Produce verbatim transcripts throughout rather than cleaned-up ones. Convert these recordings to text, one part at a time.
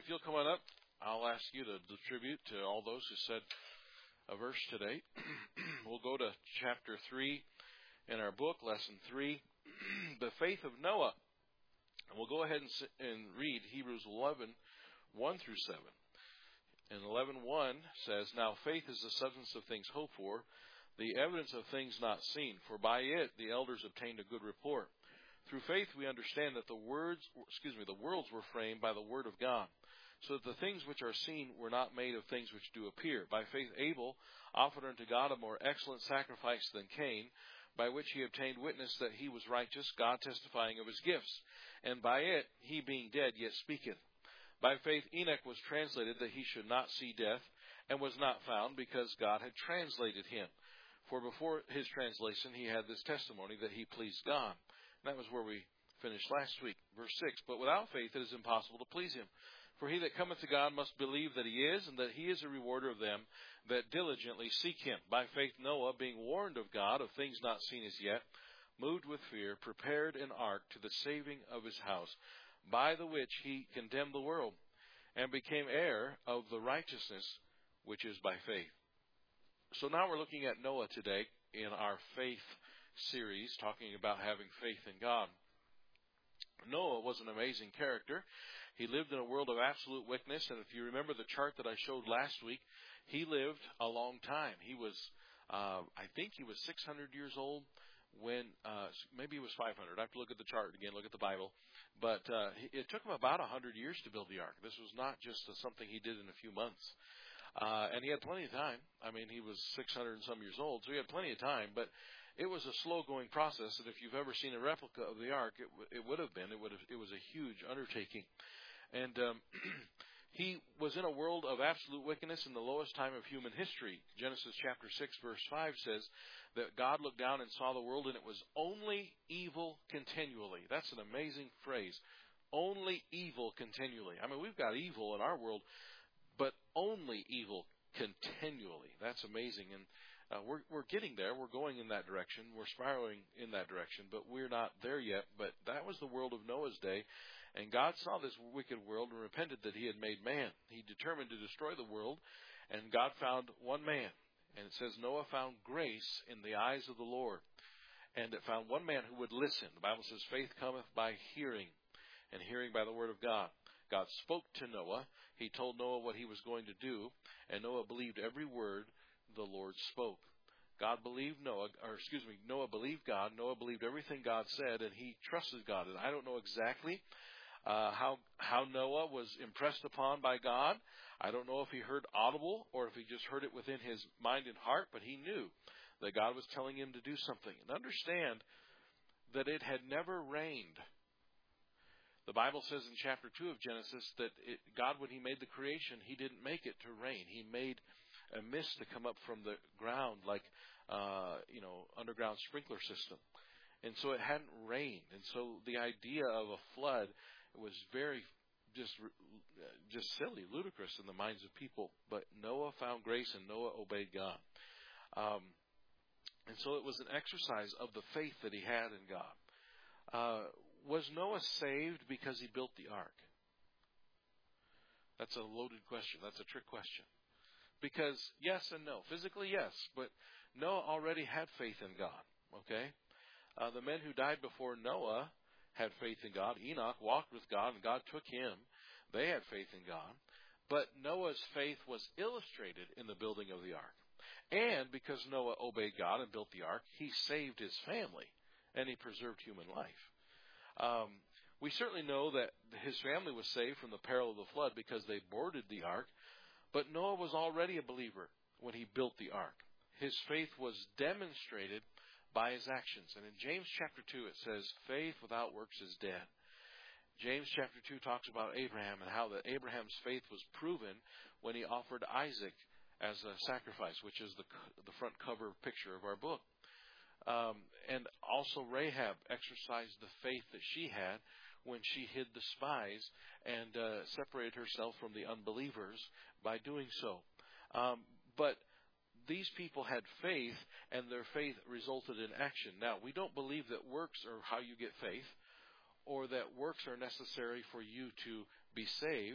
if you'll come on up, I'll ask you to distribute to all those who said a verse today. We'll go to chapter three in our book, lesson three, the faith of Noah. And we'll go ahead and, and read Hebrews eleven, one through seven. And eleven one says, Now faith is the substance of things hoped for, the evidence of things not seen. For by it the elders obtained a good report. Through faith we understand that the words, excuse me, the worlds were framed by the word of God, so that the things which are seen were not made of things which do appear. By faith Abel offered unto God a more excellent sacrifice than Cain, by which he obtained witness that he was righteous, God testifying of his gifts. And by it he being dead yet speaketh. By faith Enoch was translated that he should not see death, and was not found, because God had translated him. For before his translation he had this testimony, that he pleased God. And that was where we finished last week. Verse six, But without faith it is impossible to please him. For he that cometh to God must believe that he is, and that he is a rewarder of them that diligently seek him. By faith Noah, being warned of God of things not seen as yet, moved with fear, prepared an ark to the saving of his house, by the which he condemned the world, and became heir of the righteousness which is by faith. So now we're looking at Noah today in our faith series, talking about having faith in God. Noah was an amazing character. He lived in a world of absolute wickedness, and if you remember the chart that I showed last week, he lived a long time. He was, uh, I think he was six hundred years old when, uh, maybe he was five hundred. I have to look at the chart again, look at the Bible. But uh, it took him about one hundred years to build the ark. This was not just something he did in a few months. Uh, and he had plenty of time. I mean, he was six hundred and some years old, so he had plenty of time. But it was a slow-going process, and if you've ever seen a replica of the ark, it, it would have been. It would have. It was a huge undertaking. And um, he was in a world of absolute wickedness in the lowest time of human history. Genesis chapter six, verse five says that God looked down and saw the world, and it was only evil continually. That's an amazing phrase. Only evil continually. I mean, we've got evil in our world, but only evil continually. That's amazing. And uh, we're we're getting there. We're going in that direction. We're spiraling in that direction, but we're not there yet. But that was the world of Noah's day. And God saw this wicked world and repented that he had made man. He determined to destroy the world, and God found one man. And it says Noah found grace in the eyes of the Lord. And it found one man who would listen. The Bible says faith cometh by hearing, and hearing by the word of God. God spoke to Noah. He told Noah what he was going to do, and Noah believed every word the Lord spoke. God believed Noah, or excuse me, Noah believed God. Noah believed everything God said, and he trusted God. And I don't know exactly uh, how how Noah was impressed upon by God. I don't know if he heard audible or if he just heard it within his mind and heart, but he knew that God was telling him to do something. And understand that it had never rained. The Bible says in chapter two of Genesis that it, God, when he made the creation, he didn't make it to rain. He made a mist to come up from the ground like, uh, you know, underground sprinkler system. And so it hadn't rained. And so the idea of a flood was very just just silly, ludicrous in the minds of people. But Noah found grace, and Noah obeyed God. Um, and so it was an exercise of the faith that he had in God. Uh, was Noah saved because he built the ark? That's a loaded question. That's a trick question. Because yes and no. Physically, yes. But Noah already had faith in God. Okay? Uh, the men who died before Noah had faith in God. Enoch walked with God, and God took him. They had faith in God. But Noah's faith was illustrated in the building of the ark. And because Noah obeyed God and built the ark, he saved his family, and he preserved human life. Um, we certainly know that his family was saved from the peril of the flood because they boarded the ark. But Noah was already a believer when he built the ark. His faith was demonstrated by his actions. And in James chapter two it says, faith without works is dead. James chapter two talks about Abraham and how that Abraham's faith was proven when he offered Isaac as a sacrifice, which is the the front cover picture of our book. Um, and also Rahab exercised the faith that she had when she hid the spies and uh, separated herself from the unbelievers by doing so. Um, but these people had faith, and their faith resulted in action. Now, we don't believe that works are how you get faith, or that works are necessary for you to be saved.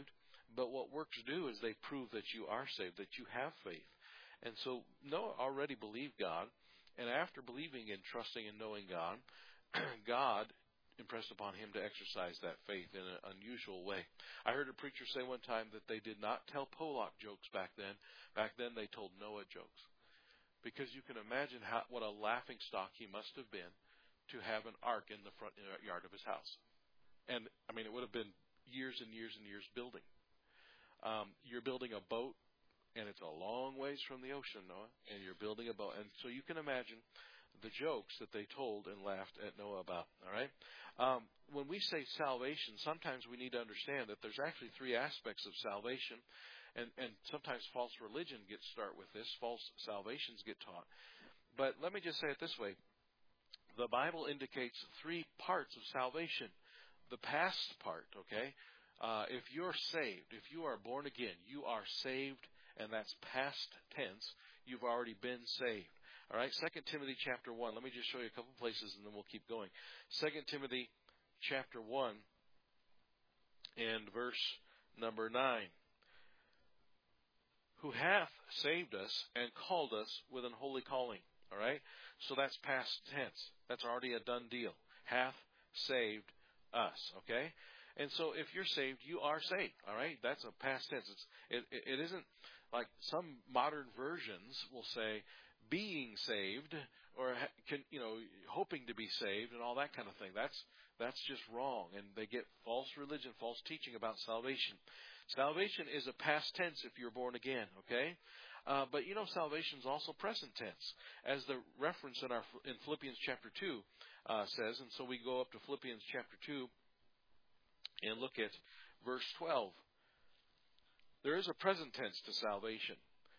But what works do is they prove that you are saved, that you have faith. And so Noah already believed God, and after believing and trusting and knowing God, God impressed upon him to exercise that faith in an unusual way. I heard a preacher say one time that they did not tell Pollock jokes back then. Back then they told Noah jokes. Because you can imagine how, what a laughing stock he must have been to have an ark in the front yard of his house. And, I mean, it would have been years and years and years building. Um, you're building a boat, and it's a long ways from the ocean, Noah, and you're building a boat. And so you can imagine the jokes that they told and laughed at Noah about, all right? Um, when we say salvation, sometimes we need to understand that there's actually three aspects of salvation, and, and sometimes false religion gets start with this. False salvations get taught. But let me just say it this way. The Bible indicates three parts of salvation. The past part, okay? Uh, if you're saved, if you are born again, you are saved, and that's past tense. You've already been saved. All right, Second Timothy chapter one. Let me just show you a couple places, and then we'll keep going. Second Timothy chapter one and verse number nine. Who hath saved us and called us with an holy calling. All right, so that's past tense. That's already a done deal. Hath saved us, okay? And so if you're saved, you are saved, all right? That's a past tense. It's, it, it isn't like some modern versions will say being saved or, can, you know, hoping to be saved and all that kind of thing. That's, that's just wrong, and they get false religion, false teaching about salvation. Salvation is a past tense if you're born again, okay? Uh, but, you know, salvation is also present tense, as the reference in, our, in Philippians chapter two uh, says. And so we go up to Philippians chapter two. And look at verse twelve. There is a present tense to salvation.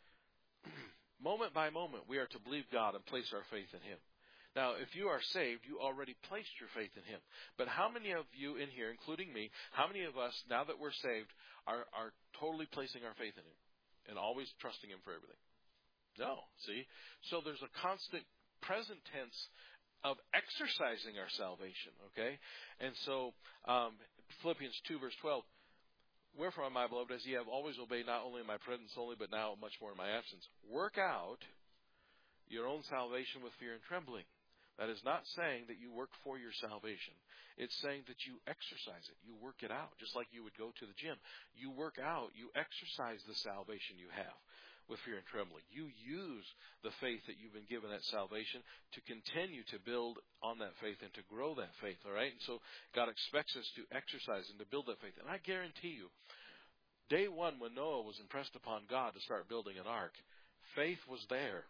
Moment by moment, we are to believe God and place our faith in Him. Now, if you are saved, you already placed your faith in Him. But how many of you in here, including me, how many of us, now that we're saved, are, are totally placing our faith in Him and always trusting Him for everything? No, see? So there's a constant present tense of exercising our salvation, okay? And so um, Philippians two, verse twelve, wherefore, my beloved, as ye have always obeyed, not only in my presence only, but now much more in my absence, work out your own salvation with fear and trembling. That is not saying that you work for your salvation. It's saying that you exercise it. You work it out, just like you would go to the gym. You work out, you exercise the salvation you have with fear and trembling. You use the faith that you've been given at salvation to continue to build on that faith and to grow that faith, all right? And so God expects us to exercise and to build that faith. And I guarantee you, day one when Noah was impressed upon God to start building an ark, faith was there.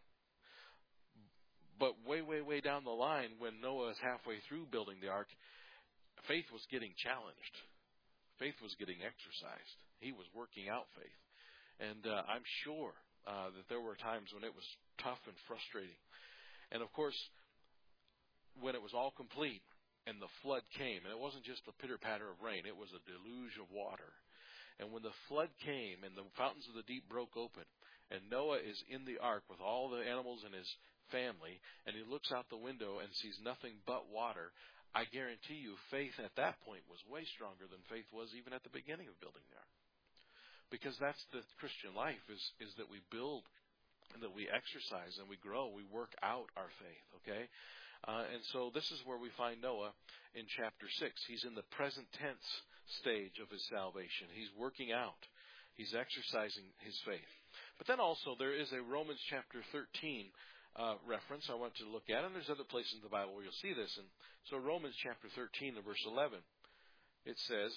But way, way, way down the line, when Noah is halfway through building the ark, faith was getting challenged. Faith was getting exercised. He was working out faith. And uh, I'm sure uh, that there were times when it was tough and frustrating. And, of course, when it was all complete and the flood came, and it wasn't just a pitter-patter of rain, it was a deluge of water. And when the flood came and the fountains of the deep broke open, and Noah is in the ark with all the animals and his family, and he looks out the window and sees nothing but water, I guarantee you faith at that point was way stronger than faith was even at the beginning of building the ark. Because that's the Christian life, is, is that we build and that we exercise and we grow, we work out our faith, okay? Uh, and so this is where we find Noah in chapter six. He's in the present tense stage of his salvation. He's working out. He's exercising his faith. But then also there is a Romans chapter thirteen uh, reference I want to look at, and there's other places in the Bible where you'll see this. And so Romans chapter thirteen and verse eleven, it says,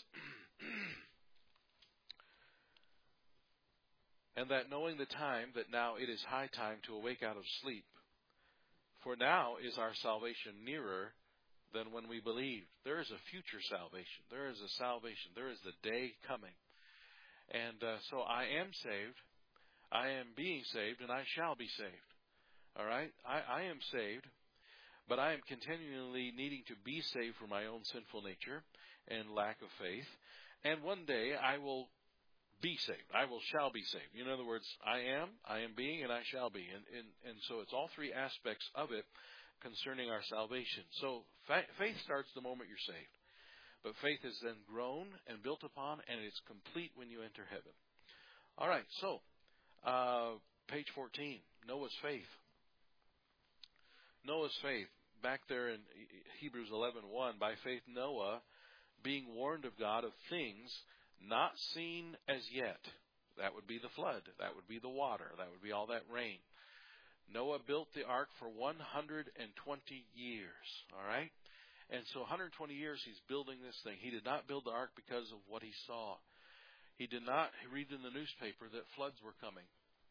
and that knowing the time, that now it is high time to awake out of sleep. For now is our salvation nearer than when we believed. There is a future salvation. There is a salvation. There is the day coming. And uh, so I am saved. I am being saved, and I shall be saved. All right? I, I am saved, but I am continually needing to be saved from my own sinful nature and lack of faith. And one day I will be saved. I will shall be saved. In other words, I am, I am being, and I shall be. And, and, and so it's all three aspects of it concerning our salvation. So fa- faith starts the moment you're saved. But faith is then grown and built upon, and it's complete when you enter heaven. All right, so uh, page fourteen, Noah's faith. Noah's faith. Back there in Hebrews eleven one, by faith Noah, being warned of God of things not seen as yet. That would be the flood. That would be the water. That would be all that rain. Noah built the ark for one hundred twenty years. All right? And so one hundred twenty years he's building this thing. He did not build the ark because of what he saw. He did not read in the newspaper that floods were coming.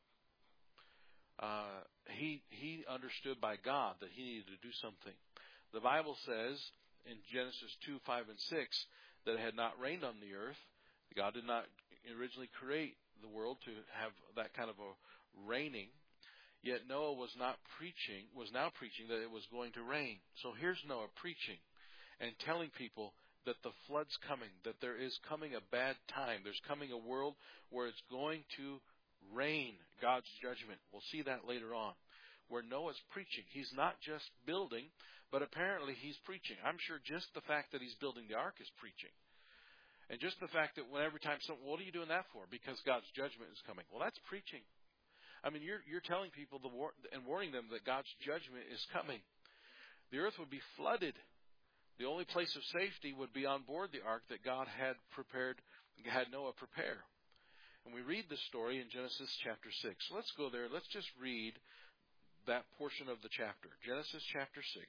Uh, he he understood by God that he needed to do something. The Bible says in Genesis two, five, and six that it had not rained on the earth. God did not originally create the world to have that kind of a raining. Yet Noah was not preaching, was now preaching that it was going to rain. So here's Noah preaching and telling people that the flood's coming, that there is coming a bad time. There's coming a world where it's going to rain God's judgment. We'll see that later on. Where Noah's preaching. He's not just building, but apparently he's preaching. I'm sure just the fact that he's building the ark is preaching. And just the fact that when every time someone, what are you doing that for? Because God's judgment is coming. Well, that's preaching. I mean, you're you're telling people the war, and warning them that God's judgment is coming. The earth would be flooded. The only place of safety would be on board the ark that God had prepared, had Noah prepare. And we read the story in Genesis chapter six. So let's go there. Let's just read that portion of the chapter. Genesis chapter six.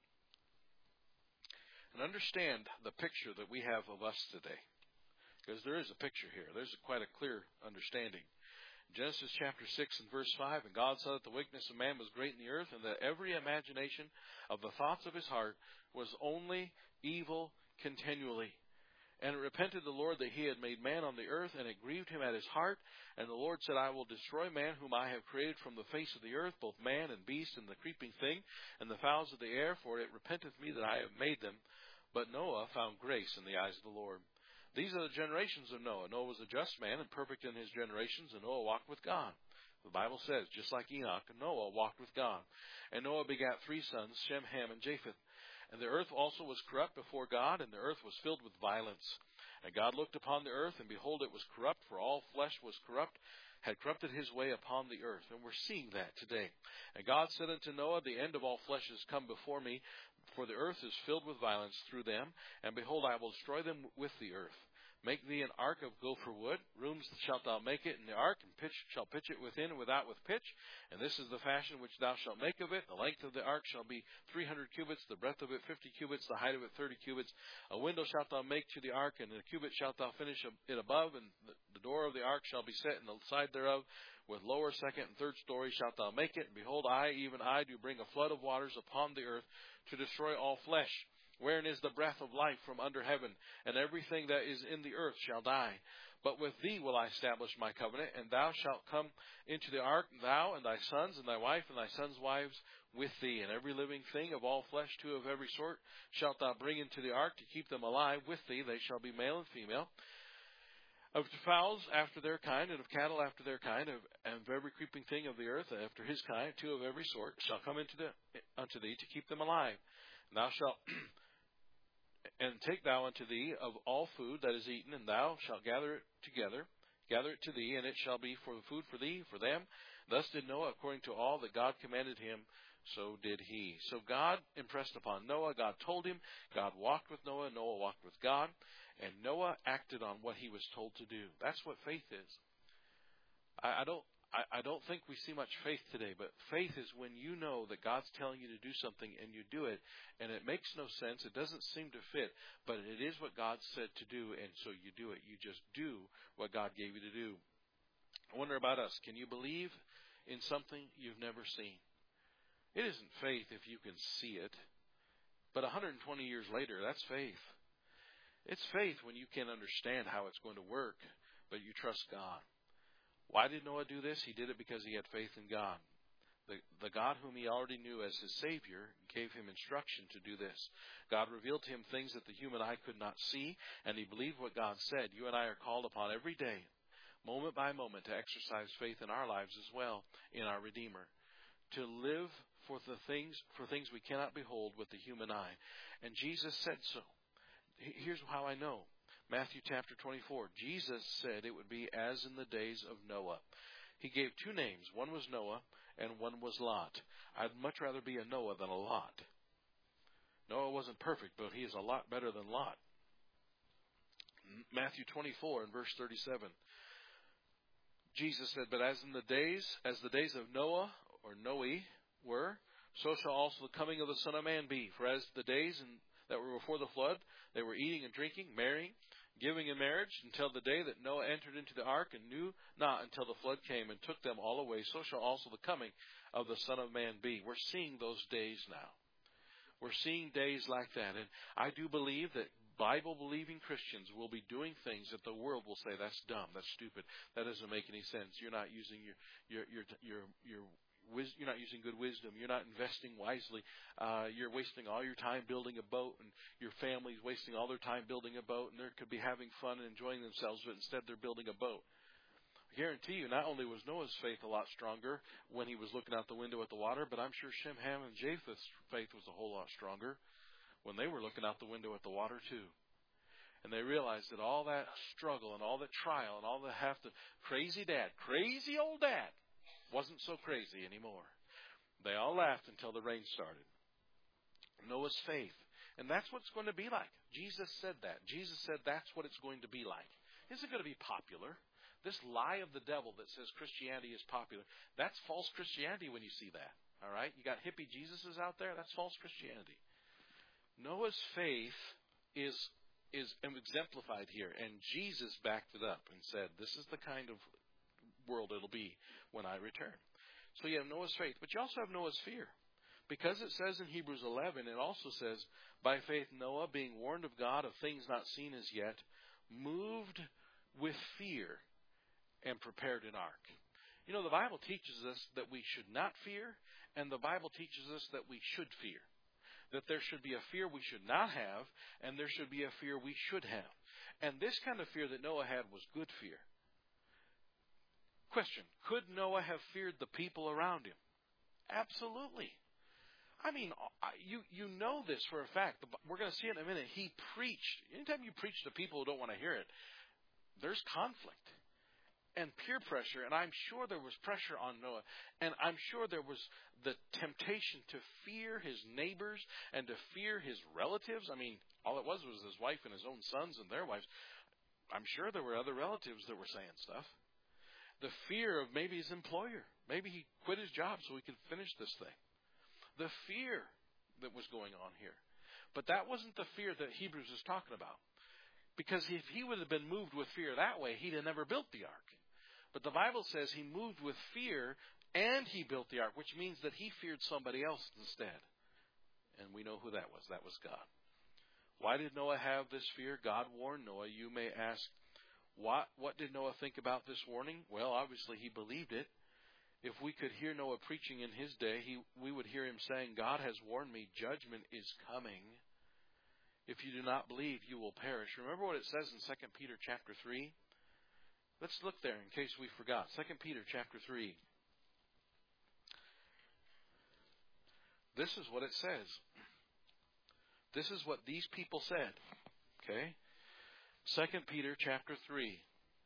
And understand the picture that we have of us today. Because there is a picture here. There's quite a clear understanding. Genesis chapter six and verse five, and God saw that the wickedness of man was great in the earth, and that every imagination of the thoughts of his heart was only evil continually. And it repented the Lord that he had made man on the earth, and it grieved him at his heart. And the Lord said, I will destroy man whom I have created from the face of the earth, both man and beast and the creeping thing, and the fowls of the air, for it repenteth me that I have made them. But Noah found grace in the eyes of the Lord. These are the generations of Noah. Noah was a just man and perfect in his generations, and Noah walked with God. The Bible says, just like Enoch, Noah walked with God. And Noah begat three sons, Shem, Ham, and Japheth. And the earth also was corrupt before God, and the earth was filled with violence. And God looked upon the earth, and behold, it was corrupt, for all flesh was corrupt, had corrupted his way upon the earth. And we're seeing that today. And God said unto Noah, the end of all flesh is come before me, for the earth is filled with violence through them. And behold, I will destroy them with the earth. Make thee an ark of gopher wood. Rooms shalt thou make it in the ark, and pitch shall pitch it within and without with pitch. And this is the fashion which thou shalt make of it. The length of the ark shall be three hundred cubits, the breadth of it fifty cubits, the height of it thirty cubits. A window shalt thou make to the ark, and in a cubit shalt thou finish it above. And the door of the ark shall be set in the side thereof. With lower, second, and third story shalt thou make it. And behold, I, even I, do bring a flood of waters upon the earth to destroy all flesh. Wherein is the breath of life from under heaven, and everything that is in the earth shall die. But with thee will I establish my covenant, and thou shalt come into the ark, thou and thy sons, and thy wife, and thy sons' wives with thee. And every living thing of all flesh, two of every sort, shalt thou bring into the ark to keep them alive with thee. They shall be male and female. Of fowls after their kind, and of cattle after their kind, of, and of every creeping thing of the earth after his kind, two of every sort, shall come into the, unto thee to keep them alive. And thou shalt... And take thou unto thee of all food that is eaten, and thou shalt gather it together, gather it to thee, and it shall be for the food for thee, for them. Thus did Noah according to all that God commanded him, so did he. So God impressed upon Noah, God told him, God walked with Noah, Noah walked with God, and Noah acted on what he was told to do. That's what faith is. I, I don't I, I don't think we see much faith today, but faith is when you know that God's telling you to do something and you do it, and it makes no sense, it doesn't seem to fit, but it is what God said to do, and so you do it. You just do what God gave you to do. I wonder about us. Can you believe in something you've never seen? It isn't faith if you can see it, but one hundred twenty years later, that's faith. It's faith when you can understand how it's going to work, but you trust God. Why did Noah do this? He did it because he had faith in God. The, the God whom he already knew as his Savior gave him instruction to do this. God revealed to him things that the human eye could not see, and he believed what God said. You and I are called upon every day, moment by moment, to exercise faith in our lives as well, in our Redeemer, to live for the things for things we cannot behold with the human eye. And Jesus said so. Here's how I know. Matthew chapter twenty-four. Jesus said it would be as in the days of Noah. He gave two names. One was Noah and one was Lot. I'd much rather be a Noah than a Lot. Noah wasn't perfect, but he is a lot better than Lot. Matthew twenty-four and verse thirty-seven. Jesus said, but as in the days, as the days of Noah or Noe were, so shall also the coming of the Son of Man be. For as the days in, that were before the flood, they were eating and drinking, marrying, giving in marriage, until the day that Noah entered into the ark, and knew not until the flood came and took them all away. So shall also the coming of the Son of Man be. We're seeing those days now. We're seeing days like that. And I do believe that Bible-believing Christians will be doing things that the world will say, that's dumb, that's stupid, that doesn't make any sense. You're not using your your your your your You're not using good wisdom. You're not investing wisely. Uh, you're wasting all your time building a boat, and your family's wasting all their time building a boat, and they could be having fun and enjoying themselves, but instead they're building a boat. I guarantee you, not only was Noah's faith a lot stronger when he was looking out the window at the water, but I'm sure Shem, Ham, and Japheth's faith was a whole lot stronger when they were looking out the window at the water too. And they realized that all that struggle and all that trial and all that have to, crazy dad, crazy old dad, wasn't so crazy anymore. They all laughed until the rain started. Noah's faith. And that's what it's going to be like. Jesus said that. Jesus said that's what it's going to be like. Is it going to be popular? This lie of the devil that says Christianity is popular, that's false Christianity when you see that. All right? You got hippie Jesuses out there, that's false Christianity. Noah's faith is is exemplified here, and Jesus backed it up and said, this is the kind of world it'll be when I return. So you have Noah's faith, but you also have Noah's fear. Because it says in Hebrews eleven, it also says, by faith Noah, being warned of God of things not seen as yet, moved with fear and prepared an ark. You know, the Bible teaches us that we should not fear, and the Bible teaches us that we should fear. That there should be a fear we should not have, and there should be a fear we should have. And this kind of fear that Noah had was good fear. Question, could Noah have feared the people around him? Absolutely. I mean, you you know this for a fact. We're going to see it in a minute. He preached. Anytime you preach to people who don't want to hear it, there's conflict and peer pressure. And I'm sure there was pressure on Noah. And I'm sure there was the temptation to fear his neighbors and to fear his relatives. I mean, all it was was his wife and his own sons and their wives. I'm sure there were other relatives that were saying stuff. The fear of maybe his employer. Maybe he quit his job so he could finish this thing. The fear that was going on here. But that wasn't the fear that Hebrews is talking about. Because if he would have been moved with fear that way, he'd have never built the ark. But the Bible says he moved with fear and he built the ark, which means that he feared somebody else instead. And we know who that was. That was God. Why did Noah have this fear? God warned Noah. You may ask, what, what did Noah think about this warning? Well, obviously he believed it. If we could hear Noah preaching in his day, he, we would hear him saying, God has warned me, judgment is coming. If you do not believe, you will perish. Remember what it says in Second Peter chapter three? Let's look there in case we forgot. Second Peter chapter three. This is what it says. This is what these people said. Okay? Second Peter chapter three.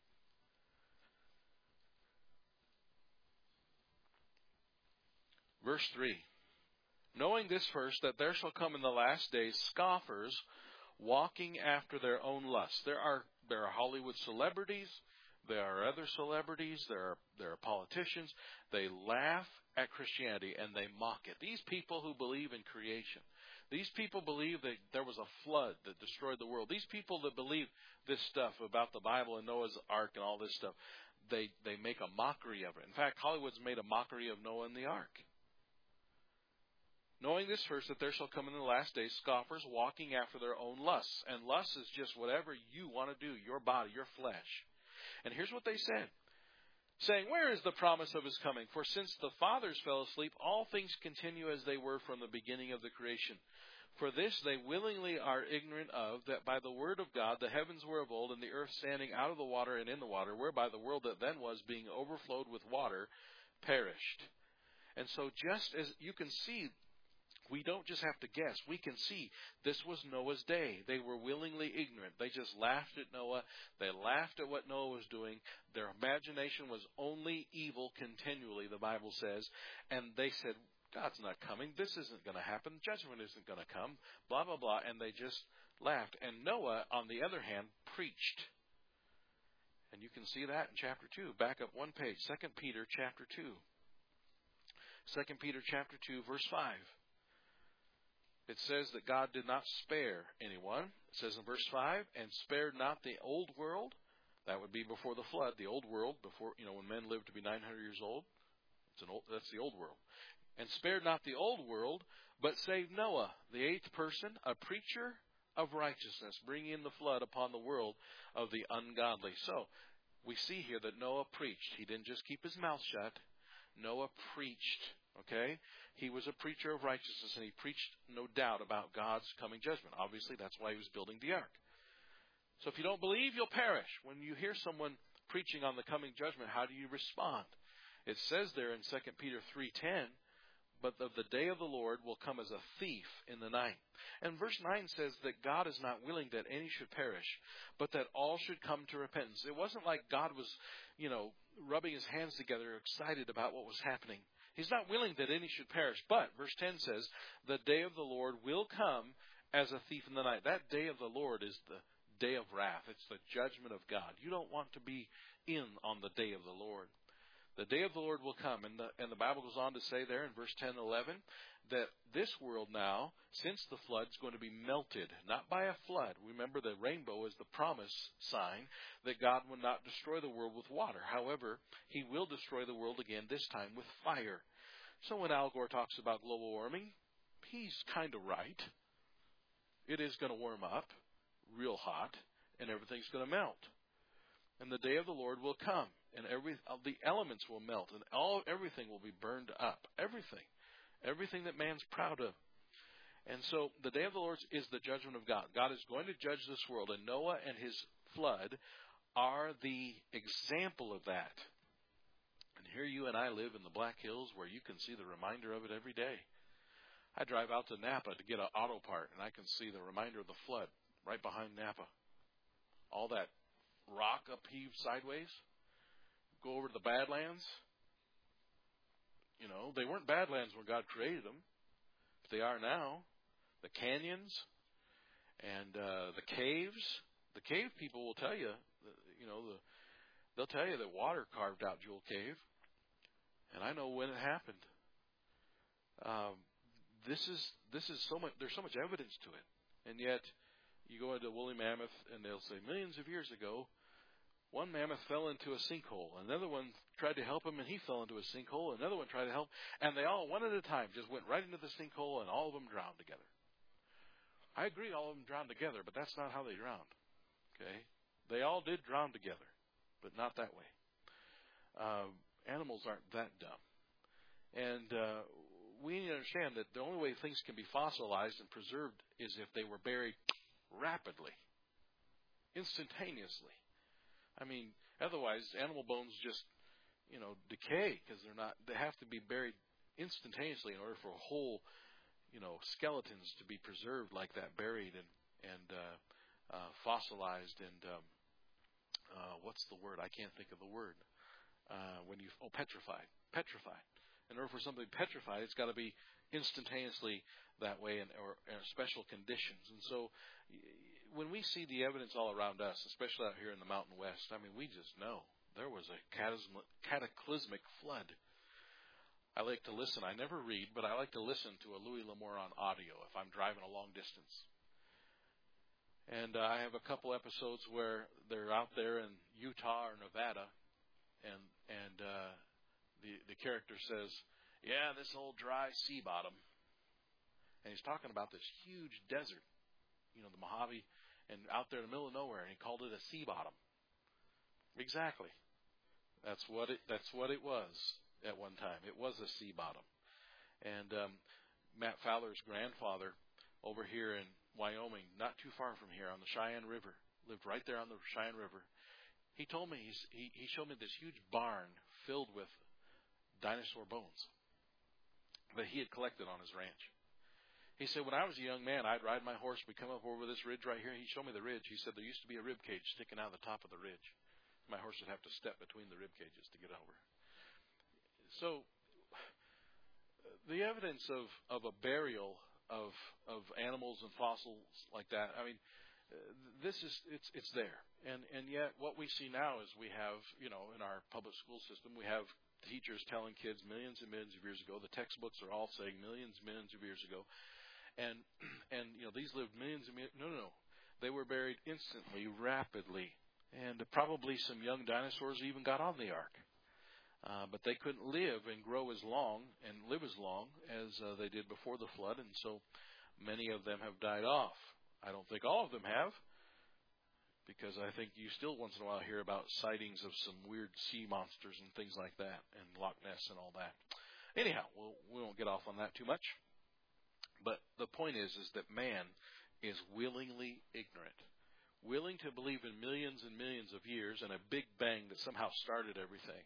Verse three. Knowing this first, that there shall come in the last days scoffers, walking after their own lusts. There are there are Hollywood celebrities. There are other celebrities. There are, there are politicians. They laugh at Christianity and they mock it. These people who believe in creation. These people believe that there was a flood that destroyed the world. These people that believe this stuff about the Bible and Noah's Ark and all this stuff, they, they make a mockery of it. In fact, Hollywood's made a mockery of Noah and the Ark. Knowing this first, that there shall come in the last days scoffers walking after their own lusts. And lust is just whatever you want to do, your body, your flesh. And here's what they said. Saying, where is the promise of his coming? For since the fathers fell asleep, all things continue as they were from the beginning of the creation. For this they willingly are ignorant of, that by the word of God the heavens were of old, and the earth standing out of the water and in the water, whereby the world that then was, being overflowed with water, perished. And so just as you can see, We don't just have to guess. We can see this was Noah's day. They were willingly ignorant. They just laughed at Noah. They laughed at what Noah was doing. Their imagination was only evil continually, the Bible says. And they said, God's not coming. This isn't going to happen. Judgment isn't going to come. Blah, blah, blah. And they just laughed. And Noah, on the other hand, preached. And you can see that in chapter two. Back up one page. Second Peter chapter two. Second Peter chapter two, verse five. It says that God did not spare anyone. It says in verse five, and spared not the old world. That would be before the flood, the old world, before, you know, when men lived to be nine hundred years old. It's an old, that's the old world. And spared not the old world, but saved Noah, the eighth person, a preacher of righteousness, bringing in the flood upon the world of the ungodly. So, we see here that Noah preached. He didn't just keep his mouth shut. Noah preached. Okay? He was a preacher of righteousness, and he preached, no doubt, about God's coming judgment. Obviously, that's why he was building the ark. So if you don't believe, you'll perish. When you hear someone preaching on the coming judgment, how do you respond? It says there in Second Peter three ten, but the, the day of the Lord will come as a thief in the night. And verse nine says that God is not willing that any should perish, but that all should come to repentance. It wasn't like God was, you know, rubbing his hands together, excited about what was happening. He's not willing that any should perish. But, verse ten says, the day of the Lord will come as a thief in the night. That day of the Lord is the day of wrath. It's the judgment of God. You don't want to be in on the day of the Lord. The day of the Lord will come. And the, and the Bible goes on to say there in verse ten and eleven that this world now, since the flood, is going to be melted, not by a flood. Remember, the rainbow is the promise sign that God will not destroy the world with water. However, he will destroy the world again, this time with fire. So when Al Gore talks about global warming, he's kind of right. It is going to warm up real hot, and everything's going to melt. And the day of the Lord will come, and every the elements will melt, and all everything will be burned up. Everything. Everything that man's proud of. And so the day of the Lord is the judgment of God. God is going to judge this world, and Noah and his flood are the example of that. And here you and I live in the Black Hills where you can see the reminder of it every day. I drive out to Napa to get an auto part, and I can see the reminder of the flood right behind Napa. All that rock upheaved sideways. Go over to the Badlands. You know, they weren't badlands when God created them, but they are now. The canyons and uh, the caves. The cave people will tell you, you know, the, they'll tell you that water carved out Jewel Cave, and I know when it happened. Um, this is this is so much. There's so much evidence to it, and yet you go into Woolly Mammoth, and they'll say millions of years ago, one mammoth fell into a sinkhole. Another one tried to help him, and he fell into a sinkhole. Another one tried to help, and they all, one at a time, just went right into the sinkhole, and all of them drowned together. I agree all of them drowned together, but that's not how they drowned. Okay? They all did drown together, but not that way. Uh, animals aren't that dumb. And uh, we need to understand that the only way things can be fossilized and preserved is if they were buried rapidly, instantaneously. I mean, otherwise, animal bones just, you know, decay because they're not. They have to be buried instantaneously in order for whole, you know, skeletons to be preserved like that, buried and and uh, uh, fossilized and um, uh, what's the word? I can't think of the word. Uh, when you oh, petrified, petrified. In order for something petrified, it's got to be instantaneously that way, and or, or special conditions. And so, when we see the evidence all around us, especially out here in the Mountain West, I mean, we just know there was a cataclysmic flood. I like to listen. I never read, but I like to listen to a Louis L'Amour on audio if I'm driving a long distance. And uh, I have a couple episodes where they're out there in Utah or Nevada, and and uh, the the character says, "Yeah, this old dry sea bottom," and he's talking about this huge desert, you know, the Mojave. And out there in the middle of nowhere, and he called it a sea bottom. Exactly. That's what it. That's what it was at one time. It was a sea bottom. And um, Matt Fowler's grandfather, over here in Wyoming, not too far from here, on the Cheyenne River, lived right there on the Cheyenne River. He told me he's, he he showed me this huge barn filled with dinosaur bones that he had collected on his ranch. He said, when I was a young man, I'd ride my horse. We'd come up over this ridge right here. He showed me the ridge. He said there used to be a rib cage sticking out of the top of the ridge. My horse would have to step between the rib cages to get over. So the evidence of, of a burial of of animals and fossils like that, I mean, this is it's it's there. And and yet what we see now is we have, you know, in our public school system, we have teachers telling kids millions and millions of years ago. The textbooks are all saying millions and millions of years ago. And, and you know, these lived millions and millions. No, no, no. They were buried instantly, rapidly. And probably some young dinosaurs even got on the ark. Uh, but they couldn't live and grow as long and live as long as uh, they did before the flood. And so many of them have died off. I don't think all of them have. Because I think you still once in a while hear about sightings of some weird sea monsters and things like that. And Loch Ness and all that. Anyhow, we'll, we won't get off on that too much. But the point is, is that man is willingly ignorant, willing to believe in millions and millions of years and a big bang that somehow started everything,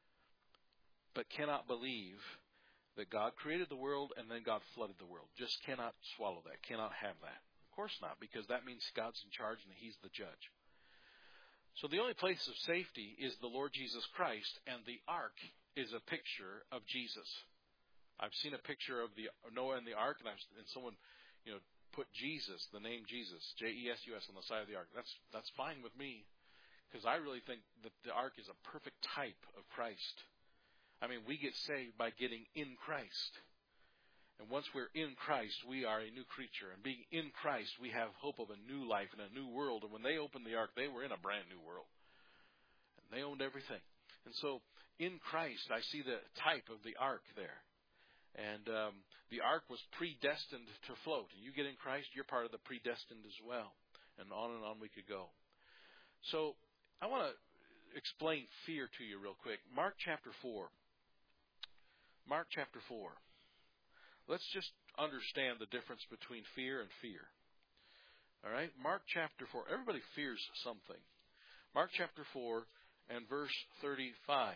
but cannot believe that God created the world and then God flooded the world. Just cannot swallow that, cannot have that. Of course not, because that means God's in charge and He's the judge. So the only place of safety is the Lord Jesus Christ, and the ark is a picture of Jesus. I've seen a picture of the Noah and the ark, and, I've, and someone, you know, put Jesus, the name Jesus, J E S U S, on the side of the ark. That's that's fine with me, because I really think that the ark is a perfect type of Christ. I mean, we get saved by getting in Christ. And once we're in Christ, we are a new creature. And being in Christ, we have hope of a new life and a new world. And when they opened the ark, they were in a brand new world. And they owned everything. And so, in Christ, I see the type of the ark there. And um, the ark was predestined to float. And you get in Christ, you're part of the predestined as well. And on and on we could go. So I want to explain fear to you real quick. Mark chapter four. Mark chapter four. Let's just understand the difference between fear and fear. All right? Mark chapter four. Everybody fears something. Mark chapter four and verse thirty-five.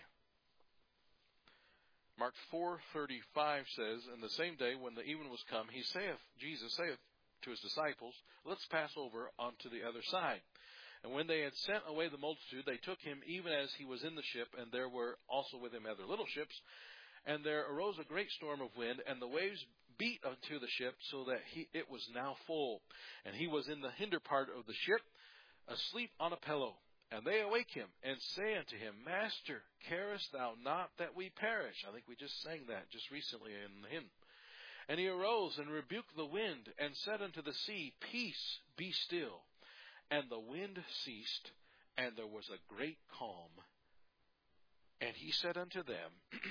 Mark four thirty-five says, "And the same day when the even was come, he saith, Jesus saith to his disciples, Let's pass over unto the other side. And when they had sent away the multitude, they took him even as he was in the ship, and there were also with him other little ships. And there arose a great storm of wind, and the waves beat unto the ship, so that he, it was now full. And he was in the hinder part of the ship, asleep on a pillow. And they awake him, and say unto him, Master, carest thou not that we perish?" I think we just sang that just recently in the hymn. "And he arose, and rebuked the wind, and said unto the sea, Peace, be still. And the wind ceased, and there was a great calm. And he said unto them,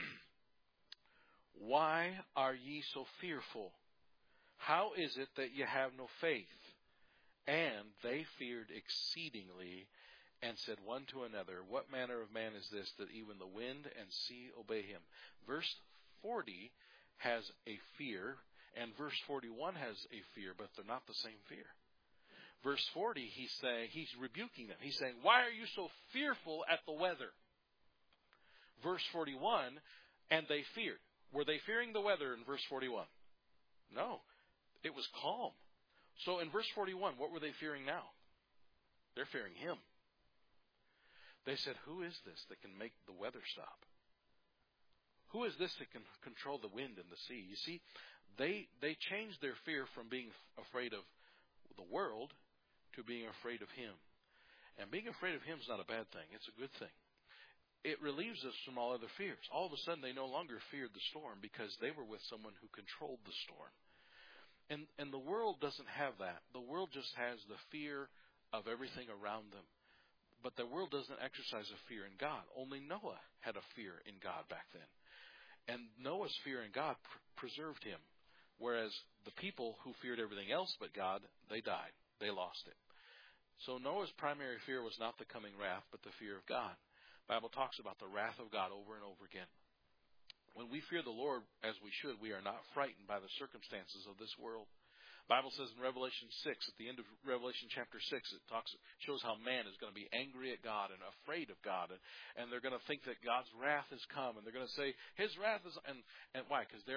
Why are ye so fearful? How is it that ye have no faith? And they feared exceedingly, and said one to another, What manner of man is this, that even the wind and sea obey him?" Verse forty has a fear, and verse forty-one has a fear, but they're not the same fear. Verse forty, he's saying, he's rebuking them. He's saying, "Why are you so fearful at the weather?" Verse forty-one, and they feared. Were they fearing the weather in verse forty-one? No. It was calm. So in verse forty-one, what were they fearing now? They're fearing him. They said, "Who is this that can make the weather stop? Who is this that can control the wind and the sea?" You see, they they changed their fear from being afraid of the world to being afraid of him. And being afraid of him is not a bad thing. It's a good thing. It relieves us from all other fears. All of a sudden, they no longer feared the storm because they were with someone who controlled the storm. And and the world doesn't have that. The world just has the fear of everything around them. But the world doesn't exercise a fear in God. Only Noah had a fear in God back then. And Noah's fear in God pr- preserved him. Whereas the people who feared everything else but God, they died. They lost it. So Noah's primary fear was not the coming wrath, but the fear of God. The Bible talks about the wrath of God over and over again. When we fear the Lord, as we should, we are not frightened by the circumstances of this world. The Bible says in Revelation six, at the end of Revelation chapter six, it talks, shows how man is going to be angry at God and afraid of God. And, and they're going to think that God's wrath has come. And they're going to say, His wrath is... And, and why? Because they're,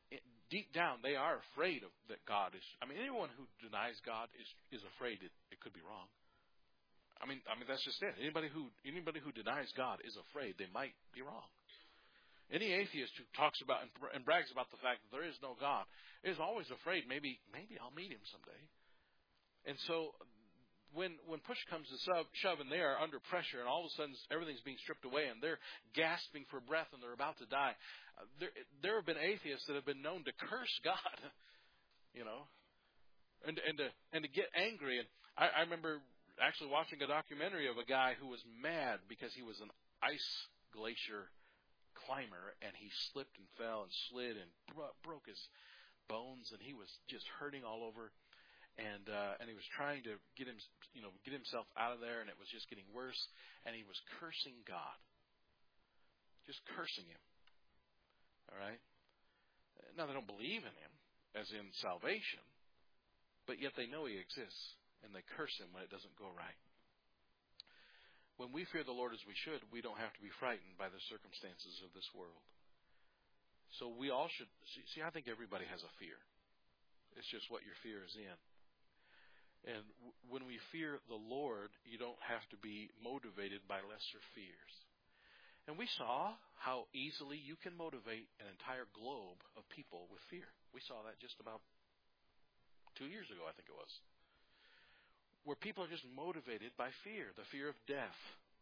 deep down, they are afraid of that God is. I mean, anyone who denies God is is afraid it, it could be wrong. I mean, I mean that's just it. Anybody who anybody who denies God is afraid they might be wrong. Any atheist who talks about and, and brags about the fact that there is no God is always afraid maybe maybe I'll meet him someday. And so when when push comes to shove, shove and they are under pressure and all of a sudden everything's being stripped away and they're gasping for breath and they're about to die, uh, there there have been atheists that have been known to curse God, you know, and and to and to get angry. And I, I remember actually watching a documentary of a guy who was mad because he was an ice glacier climber and he slipped and fell and slid and bro- broke his bones and he was just hurting all over. And uh, and he was trying to get him, you know, get himself out of there, and it was just getting worse. And he was cursing God, just cursing him. All right. Now they don't believe in him, as in salvation, but yet they know he exists, and they curse him when it doesn't go right. When we fear the Lord as we should, we don't have to be frightened by the circumstances of this world. So we all should see. see I think everybody has a fear. It's just what your fear is in. And w- when we fear the Lord, you don't have to be motivated by lesser fears. And we saw how easily you can motivate an entire globe of people with fear. We saw that just about two years ago, I think it was. Where people are just motivated by fear, the fear of death.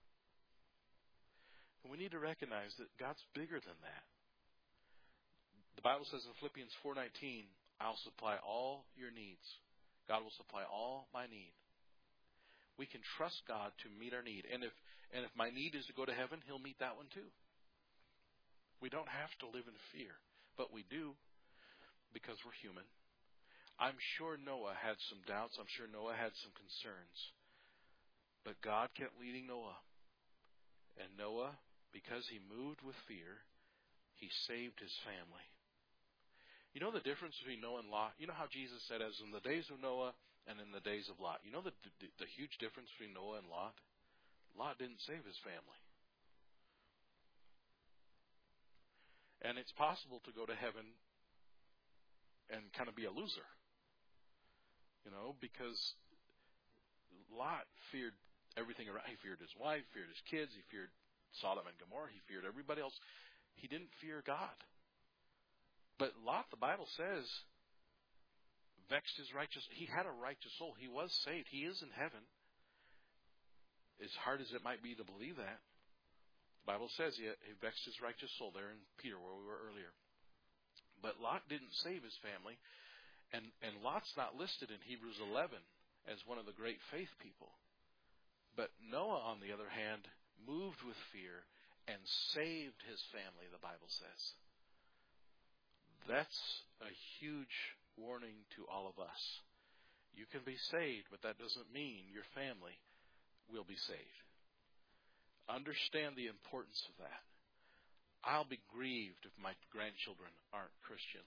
And we need to recognize that God's bigger than that. The Bible says in Philippians four nineteen, I'll supply all your needs. God will supply all my need. We can trust God to meet our need. And if and if my need is to go to heaven, He'll meet that one too. We don't have to live in fear, but we do because we're human. I'm sure Noah had some doubts. I'm sure Noah had some concerns. But God kept leading Noah. And Noah, because he moved with fear, he saved his family. You know the difference between Noah and Lot? You know how Jesus said, as in the days of Noah and in the days of Lot. You know the, the, the huge difference between Noah and Lot? Lot didn't save his family. And it's possible to go to heaven and kind of be a loser. You know, because Lot feared everything around. He feared his wife, feared his kids, he feared Sodom and Gomorrah, he feared everybody else. He didn't fear God. But Lot, the Bible says, vexed his righteous. He had a righteous soul. He was saved. He is in heaven. As hard as it might be to believe that, the Bible says he, he vexed his righteous soul there in Peter, where we were earlier. But Lot didn't save his family, and and Lot's not listed in Hebrews eleven as one of the great faith people. But Noah, on the other hand, moved with fear and saved his family, the Bible says. That's a huge warning to all of us. You can be saved, but that doesn't mean your family will be saved. Understand the importance of that. I'll be grieved if my grandchildren aren't Christians.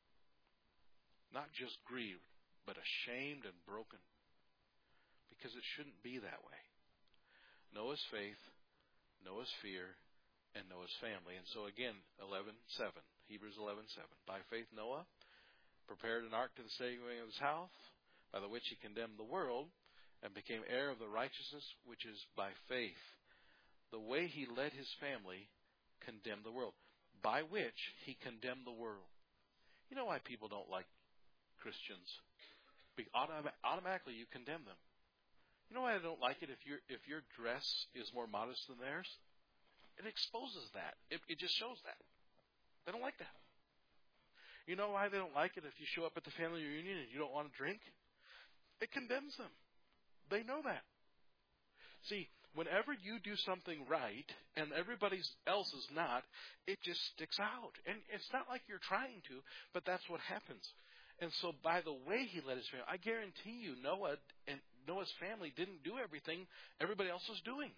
Not just grieved, but ashamed and broken. Because it shouldn't be that way. Noah's faith, Noah's fear, and Noah's family. And so again, eleven seven. Hebrews eleven seven. By faith Noah prepared an ark to the saving of his house, by the which he condemned the world, and became heir of the righteousness which is by faith. The way he led his family condemned the world, by which he condemned the world. You know why people don't like Christians? Automatically you condemn them. You know why I don't like it if your if your dress is more modest than theirs? It exposes that. It, it just shows that. They don't like that. You know why they don't like it if you show up at the family reunion and you don't want to drink? It condemns them. They know that. See, whenever you do something right and everybody else is not, it just sticks out. And it's not like you're trying to, but that's what happens. And so by the way he led his family, I guarantee you Noah and Noah's family didn't do everything everybody else was doing.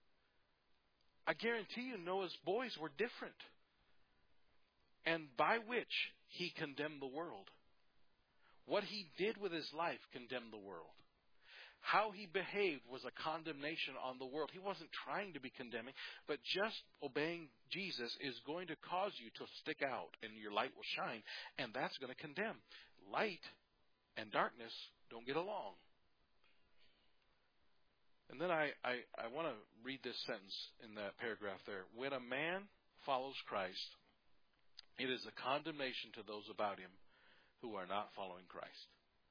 I guarantee you Noah's boys were different. And by which he condemned the world. What he did with his life condemned the world. How he behaved was a condemnation on the world. He wasn't trying to be condemning, but just obeying Jesus is going to cause you to stick out, and your light will shine, and that's going to condemn. Light and darkness don't get along. And then I, I, I want to read this sentence in that paragraph there. When a man follows Christ, it is a condemnation to those about him who are not following Christ.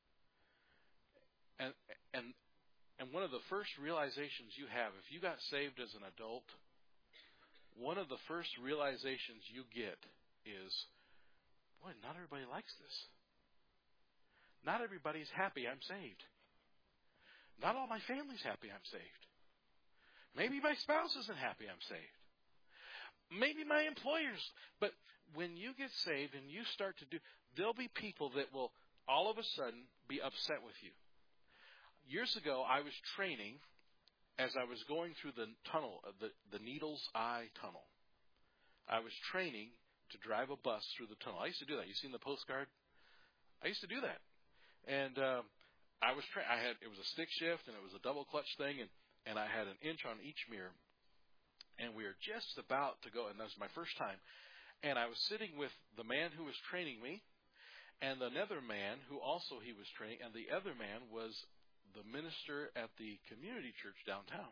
And and and one of the first realizations you have, if you got saved as an adult, one of the first realizations you get is, boy, not everybody likes this. Not everybody's happy I'm saved. Not all my family's happy I'm saved. Maybe my spouse isn't happy I'm saved. Maybe my employers. But when you get saved and you start to do, there'll be people that will all of a sudden be upset with you. Years ago, I was training as I was going through the tunnel, the, the Needles Eye Tunnel. I was training to drive a bus through the tunnel. I used to do that. You seen the postcard? I used to do that. And um, I was tra- I had it was a stick shift and it was a double clutch thing, and, and I had an inch on each mirror. And we were just about to go, and that was my first time. And I was sitting with the man who was training me, and another man who also he was training, and the other man was the minister at the community church downtown.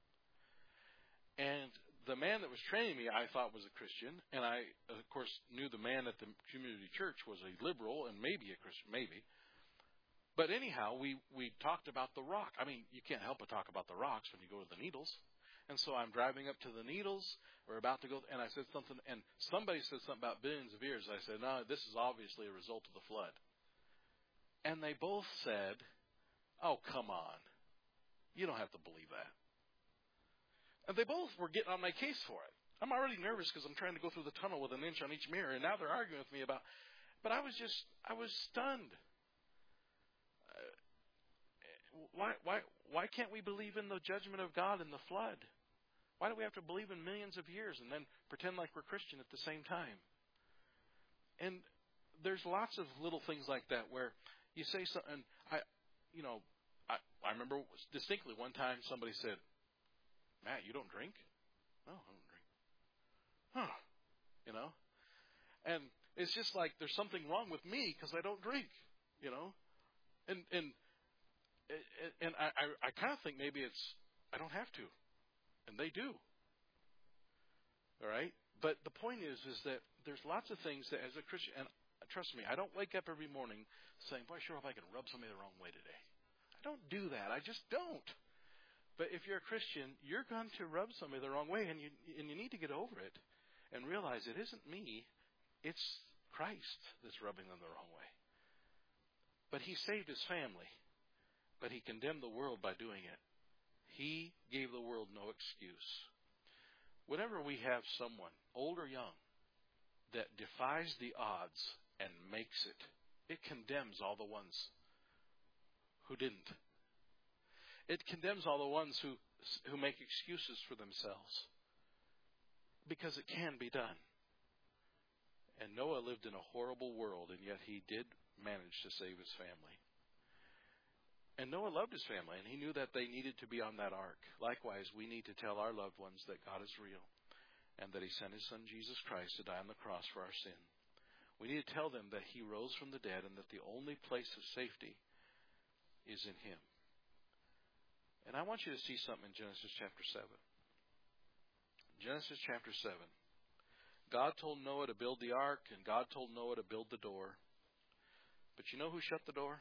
And the man that was training me, I thought was a Christian, and I, of course, knew the man at the community church was a liberal and maybe a Christian, maybe. But anyhow, we, we talked about the rock. I mean, you can't help but talk about the rocks when you go to the Needles. And so I'm driving up to the Needles. We're about to go, and I said something, and somebody said something about billions of years. I said, no, this is obviously a result of the flood. And they both said, oh, come on. You don't have to believe that. And they both were getting on my case for it. I'm already nervous because I'm trying to go through the tunnel with an inch on each mirror, and now they're arguing with me about, but I was just, I was stunned. Uh, why, why, why can't we believe in the judgment of God and the flood? Why do we have to believe in millions of years and then pretend like we're Christian at the same time? And there's lots of little things like that where you say something. I, you know, I, I remember distinctly one time somebody said, Matt, you don't drink? No, I don't drink. Huh. You know? And it's just like there's something wrong with me because I don't drink, you know? And and and I, I, I kind of think maybe it's, I don't have to. And they do. All right? But the point is, is that there's lots of things that as a Christian, and trust me, I don't wake up every morning saying, boy, sure, if I can rub somebody the wrong way today. I don't do that. I just don't. But if you're a Christian, you're going to rub somebody the wrong way, and you and you need to get over it and realize it isn't me, it's Christ that's rubbing them the wrong way. But he saved his family, but he condemned the world by doing it. He gave the world no excuse. Whenever we have someone, old or young, that defies the odds and makes it, it condemns all the ones who didn't. It condemns all the ones who who make excuses for themselves. Because it can be done. And Noah lived in a horrible world, and yet he did manage to save his family. And Noah loved his family, and he knew that they needed to be on that ark. Likewise, we need to tell our loved ones that God is real, and that he sent his son Jesus Christ to die on the cross for our sin. We need to tell them that he rose from the dead, and that the only place of safety is in him. And I want you to see something in Genesis chapter seven. Genesis chapter seven. God told Noah to build the ark, and God told Noah to build the door. But you know who shut the door?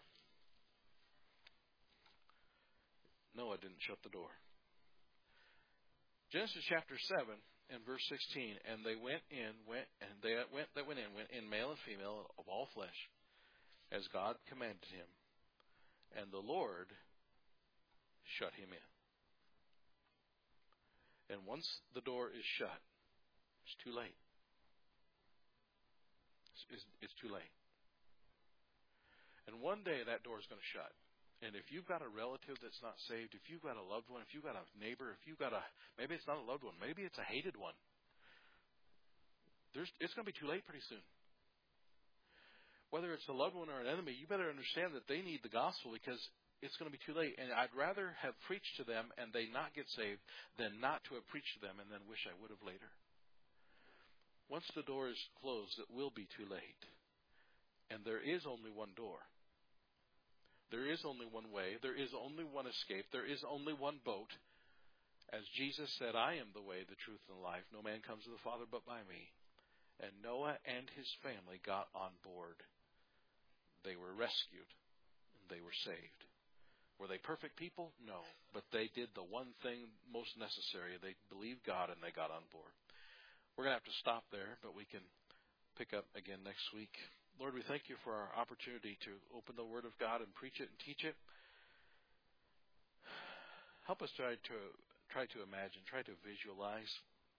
Noah didn't shut the door. Genesis chapter seven and verse sixteen. And they went in, went and they went that went in, went in male and female of all flesh, as God commanded him. And the Lord shut him in. And once the door is shut, it's too late. It's, it's, it's too late. And one day that door is going to shut. And if you've got a relative that's not saved, if you've got a loved one, if you've got a neighbor, if you've got a, maybe it's not a loved one, maybe it's a hated one, there's, it's going to be too late pretty soon. Whether it's a loved one or an enemy, you better understand that they need the gospel, because it's going to be too late. And I'd rather have preached to them and they not get saved than not to have preached to them and then wish I would have later. Once the door is closed, it will be too late. And there is only one door. There is only one way. There is only one escape. There is only one boat. As Jesus said, I am the way, the truth, and the life. No man comes to the Father but by me. And Noah and his family got on board. They were rescued. And they were saved. Were they perfect people? No. But they did the one thing most necessary. They believed God and they got on board. We're going to have to stop there, but we can pick up again next week. Lord, we thank you for our opportunity to open the Word of God and preach it and teach it. Help us try to try to imagine, try to visualize.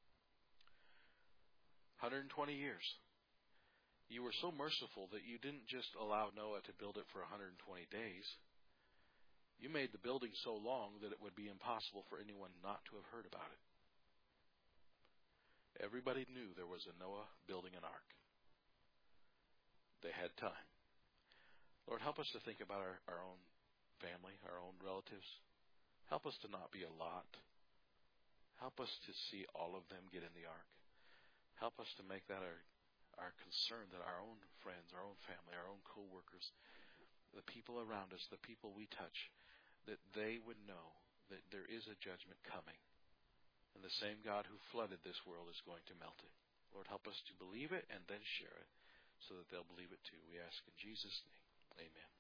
one hundred twenty years. You were so merciful that you didn't just allow Noah to build it for one hundred twenty days. You made the building so long that it would be impossible for anyone not to have heard about it. Everybody knew there was a Noah building an ark. They had time. Lord, help us to think about our, our own family, our own relatives. Help us to not be a lot. Help us to see all of them get in the ark. Help us to make that our, our concern, that our own friends, our own family, our own co-workers, the people around us, the people we touch, that they would know that there is a judgment coming. And the same God who flooded this world is going to melt it. Lord, help us to believe it and then share it, so that they'll believe it too. We ask in Jesus' name. Amen.